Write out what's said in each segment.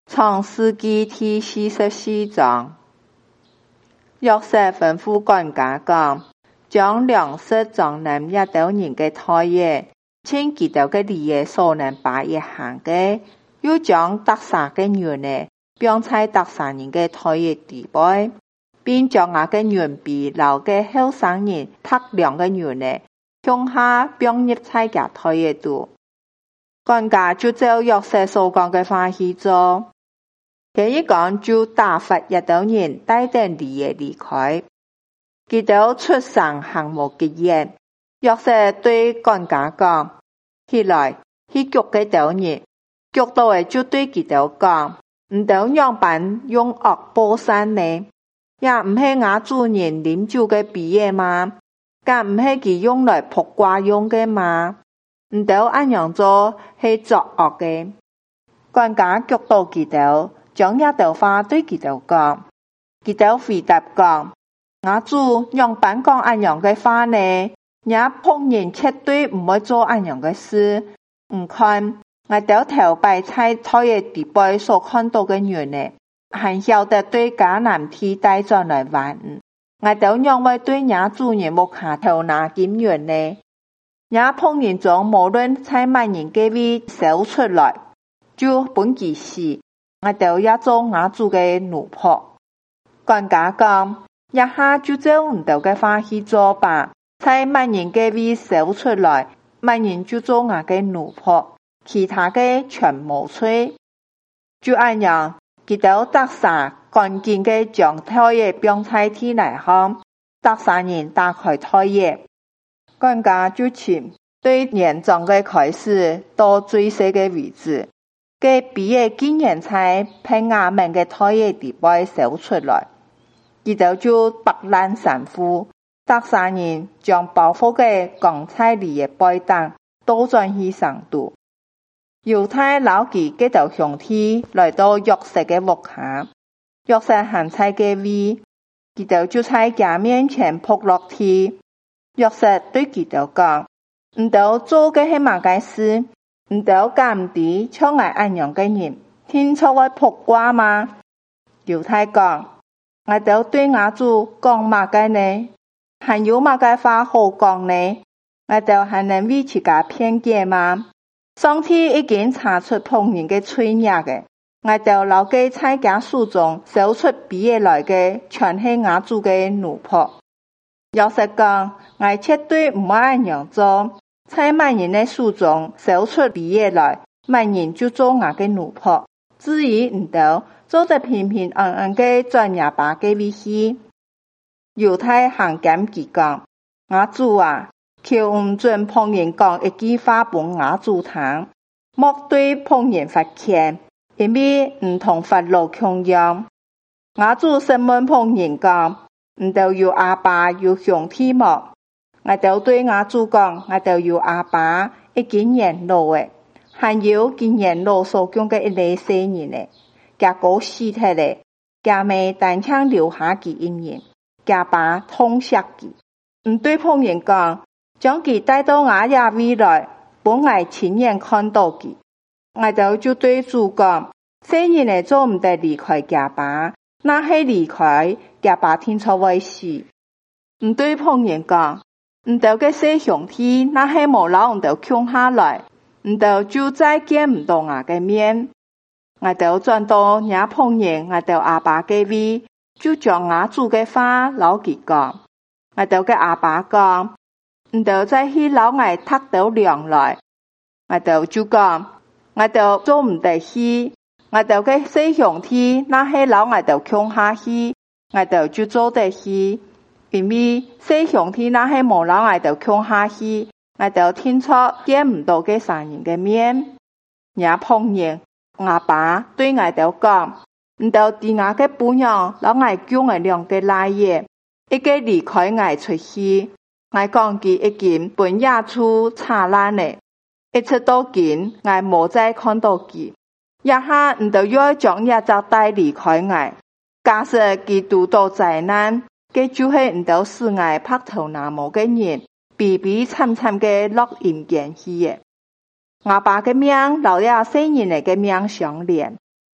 創世記第44章，約瑟吩咐管家講，將糧食裝入一斗人嘅袋野，請佢哋嘅利益所能把一行嘅，又將特殺嘅牛呢，放在特殺人嘅袋野底背，並將我嘅牛皮留嘅後生人特量嘅牛呢，向下放入在嘅袋野度。管家就照約瑟所講嘅話去做。佢一講就打發一斗人帶定利益離開，佢哋出省行無吉言。約瑟對管家講：起來，去捉嘅斗人，捉到嘅就對佢哋講：唔到樣板用惡報山呢，也唔係我主人飲酒嘅比嘢嘛，更唔係佢用來卜卦用嘅嘛，唔到按樣做係作惡嘅。管家捉到佢哋。將一朵花對佢哋講，佢哋回答講：我主樣板講按樣嘅話呢，也碰人絕對唔會做按樣嘅事。唔看，我哋頭擺在台嘅地背所看到嘅人呢，還曉得對迦南地帶轉來玩。我哋樣會對人主人木下頭拿金元呢，也碰人中無論在萬人嘅位搜出來，就本佢死。我哋也做我主嘅奴僕。管家講，一下就照唔到嘅話去做吧。在萬人嘅位搜出來，萬人就做我嘅奴僕，其他嘅全無吹。就按樣，佢哋特殺趕緊嘅將袋野放在地來看，特殺人打開袋野。管家就請對年長嘅開始到最細嘅位置。嘅比嘅經驗在平亞門嘅袋野地背搜出來，佢哋就白爛三夫，特殺人將包袱嘅鋼菜利嘅背當倒轉去上度。猶太老記嘅道兄弟來到約瑟嘅屋下，約瑟行在嘅位，佢哋就在家面前撲落地。約瑟對佢哋講：唔到做嘅係乜嘅事？唔到監地像我按樣嘅人，聽錯我卜卦嗎？猶太講：我都對我主講乜嘅呢？還有乜嘅話好講呢？我都還能為自家偏見嗎？上帝已經查出碰人嘅罪孽嘅，我都留嘅在家書中搜出比嘢來嘅，全係我主嘅奴僕。約瑟講：我絕對唔會按樣做。在萬人的書中搜出比嘢來，萬人就做我嘅奴僕。至於唔到，做得平平安安嘅轉亞巴嘅位去。猶太行檢佢講：我主啊，求唔准碰人講一句話本我主聽，莫對碰人發歉，因為唔同法老共樣。我主審問碰人講：唔到有阿爸有兄弟麼？我就對我主講，我就有阿爸已經年老嘅，還有今年老所講嘅一類死人嘅，家哥死體嘅，家妹單槍留下佢一人，家爸痛惜佢。唔對碰人講，將佢帶到我家未來，本我親眼看到佢。我就對主講，死人嘅做唔得離開家爸，那係離開家爸聽錯為死。唔對碰人講。唔到嘅小兄弟，那係無老唔到窮下來，唔到就再見唔到我嘅面。我就轉到也碰人，我就阿爸嘅位，就將我主嘅話老佢講。我就嘅阿爸講，唔到再去老外讀到糧來。我就講，我就做唔得去。我就嘅小兄弟，那係老外就窮下去，我就做得去。因為小兄弟那係無老愛就窮下去，我就聽錯見唔到嘅三人嘅面，也碰人，我爸對我就講，唔到啲我嘅本樣老愛叫我兩個來嘢，一個離開我出去，我講佢已經本野處查爛咧，一直到今我冇再看到佢，一下唔到要將一隻帶離開我，假設佢遇到災難。嘅就係唔到使我拍頭拿毛嘅人，悲悲慘慘嘅落陰間去嘅。我爸嘅命留了4人嚟嘅命相連，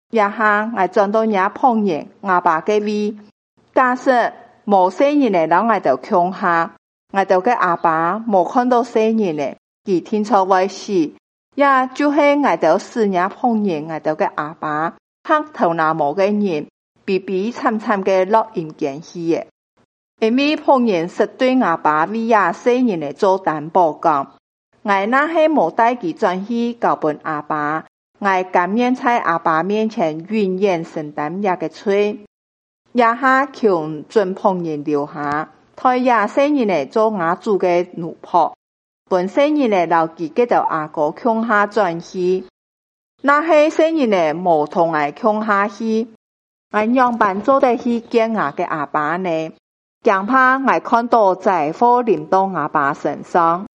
一下我轉到也碰見阿爸嘅位，假設無細人嘅人我就強下，我就嘅阿爸無看到細人嘅，佢天初會死，也就是我就死也碰見我就嘅阿爸，黑頭那無嘅人，悲悲慘慘嘅落陰間去嘅。因為碰見實對阿爸為也細人嘅做擔保講，我那係無帶佢轉去交本阿爸。我甘願在阿爸面前永遠承擔一個罪，也下求准碰人留下，替也細人嚟做我主嘅奴僕，本細人嚟留佢嘅就阿哥強下轉去，那係細人嚟無同我強下去，我樣辦做得去見我嘅阿爸呢？驚怕我看到災禍臨到阿爸身上。